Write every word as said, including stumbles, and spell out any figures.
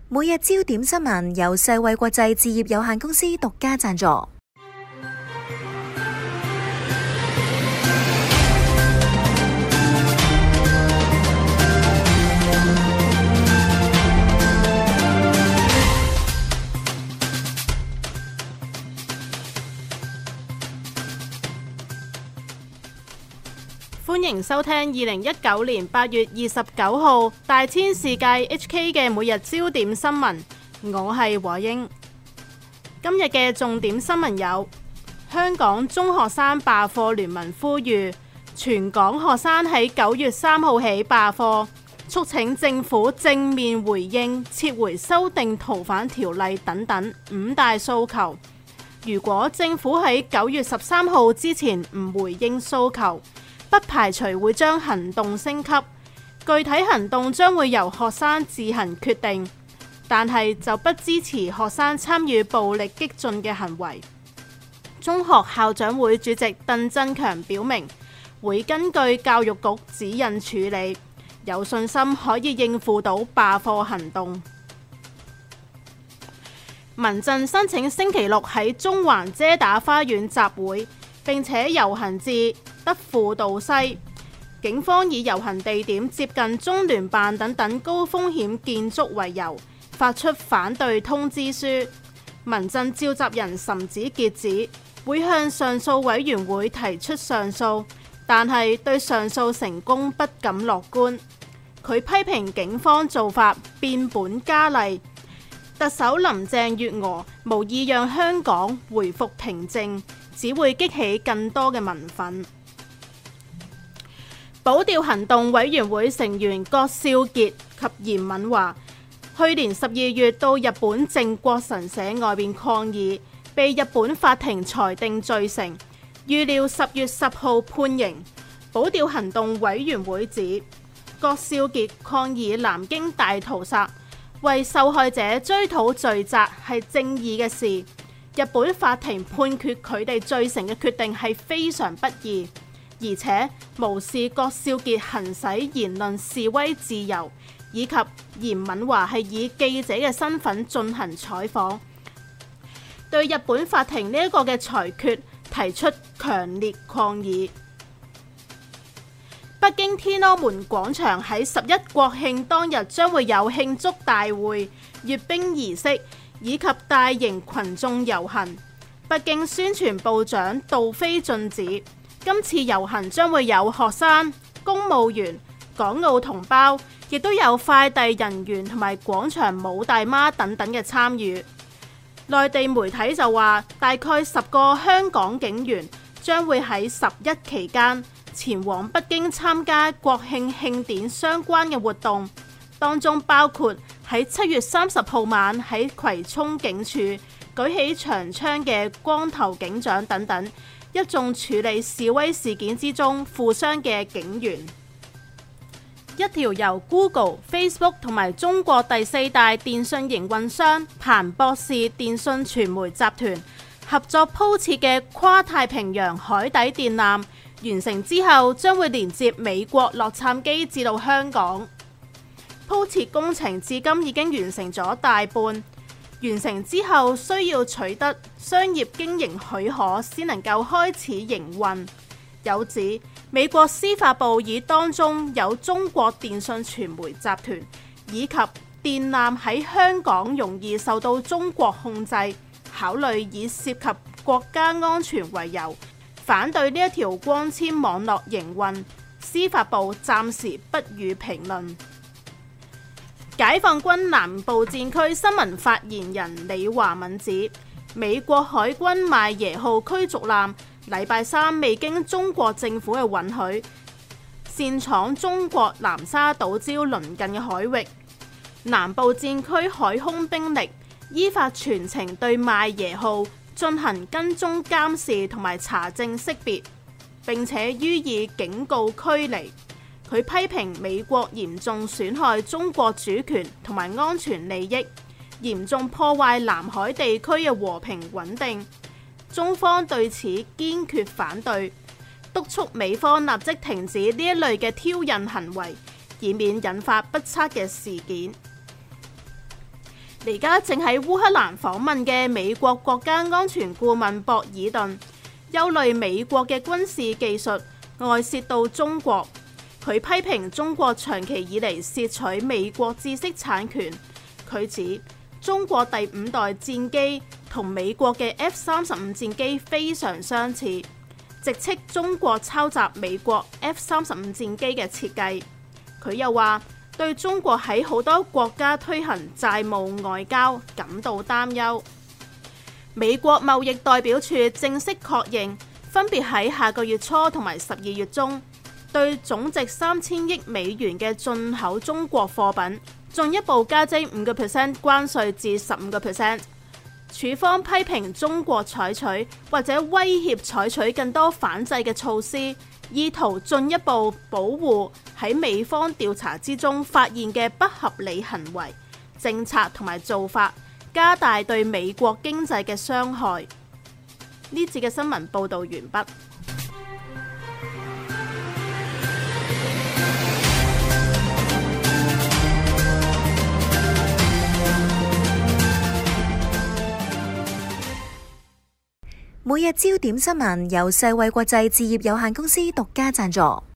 每日焦點新聞由世衛國際置業有限公司獨家贊助。 歡迎收聽二零一九年八月二十九號大千世界 H K 嘅每日焦點新聞，我係和英。今日嘅重點新聞有：香港中學生罷課聯盟呼籲全港學生喺九月三號起罷課，促請政府正面回應撤回修訂逃犯條例等等五大訴求。如果政府喺九月十三號之前唔回應訴求，不排除會將行動升級，具體行動將會由學生自行決定，但係就不支持學生參與暴力激進嘅行為。中學校長會主席鄧振強表明，會根據教育局指引處理，有信心可以應付到罷課行動。民陣申請星期六喺中環遮打花園集會，並且遊行至德輔道西，警方以遊行地點接近中聯辦等等高風險建築為由，發出反對通知書。民陣召集人岑子傑指會向上訴委員會提出上訴，但係對上訴成功不敢樂觀。佢批評警方做法變本加厲，特首林鄭月娥無意讓香港回復平靜，只會激起更多嘅民憤。保釣行動委員會成員郭少傑及嚴敏華去年十二月到日本靖國神社外邊抗議，被日本法庭裁定罪成，預料十月十號判刑。保釣行動委員會指郭少傑抗議南京大屠殺，為受害者追討罪責係正義嘅事。日本法庭判決佢哋罪成嘅決定係非常不義，而且無視郭少傑行使言論示威自由，以及嚴敏華係以記者嘅身份進行採訪，對日本法庭呢一個嘅裁決提出強烈抗議。北京天安門廣場喺十一國慶當日將會有慶祝大會、閱兵儀式以及大型群眾遊行。北京宣傳部長杜飛進指，今次遊行將會有學生、公務員、港澳同胞，亦都有快遞人員同埋廣場舞大媽等等嘅參與。內地媒體就話，大概十個香港警員將會喺十一期間前往北京參加國慶慶典相關嘅活動，當中包括喺七月三十號晚喺葵涌警署舉起長槍嘅光頭警長等等，一眾處理示威事件之中負傷嘅警員。一條由 Google、Facebook 同埋中國第四大電信營運商彭博士電訊傳媒集團合作鋪設嘅跨太平洋海底電纜完成之後，將會連接美國洛杉磯至到香港。鋪設工程至今已經完成咗大半，完成之後需要取得商業經營許可先能夠開始營運。有指美國司法部以當中有中國電信傳媒集團以及電纜喺香港容易受到中國控制，考慮以涉及國家安全為由，反對呢一條光纖網絡營運。司法部暫時不予評論。解放軍南部戰區新聞發言人李華敏指，美國海軍邁耶號驅逐艦禮拜三未經中國政府嘅允許，擅闖中國南沙島礁鄰近嘅海域。南部戰區海空兵力依法全程對邁耶號進行跟蹤監視同埋查證識別，並且予以警告驅離。佢批評美國嚴重損害中國主權同埋安全利益，嚴重破壞南海地區嘅和平穩定。中方對此堅決反對，督促美方立即停止呢一類嘅挑釁行為，以免引發不測嘅事件。 而家正喺烏克蘭訪問嘅美國國家安全顧問博爾頓，憂慮美國嘅軍事技術外泄到中國。佢批評中國長期以嚟竊取美國知識產權。佢指中國第五代戰機同美國嘅 F 三十五戰機非常相似，直斥中國抄襲美國 F 三十五戰機嘅設計。佢又話對中國喺好多國家推行債務外交感到擔憂。美國貿易代表處正式確認，分別喺下個月初同埋十二月中，對總值三千億美元嘅進口中國貨品進一步加徵五個 percent 關稅至十五個 percent。處方批評中國採取或者威脅採取更多反制嘅措施，意圖進一步保護喺美方調查之中發現嘅不合理行為、政策同埋做法，加大對美國經濟嘅傷害。呢節嘅新聞報導完畢。 每日焦點新聞由世衛國際置業有限公司獨家贊助。